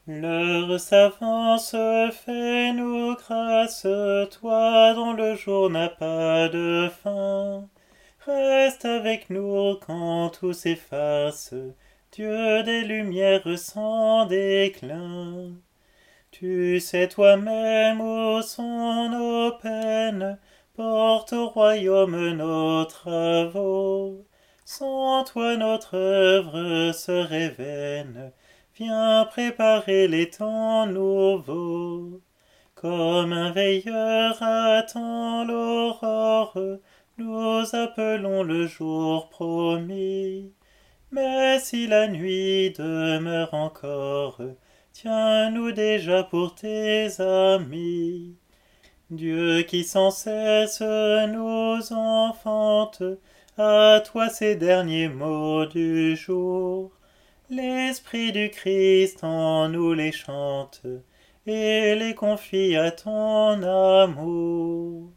L'heure s'avance, fais-nous grâce, toi dont le jour n'a pas de fin. Reste avec nous quand tout s'efface, Dieu des lumières sans déclin. Tu sais toi-même où sont nos peines, porte au royaume nos travaux. Sans toi notre œuvre serait vaine, viens préparer les temps nouveaux. Comme un veilleur attend l'aurore, nous appelons le jour promis. Mais si la nuit demeure encore, tiens-nous déjà pour tes amis. Dieu qui sans cesse nous enfante, à toi ces derniers mots du jour. L'Esprit du Christ en nous les chante, et les confie à ton amour.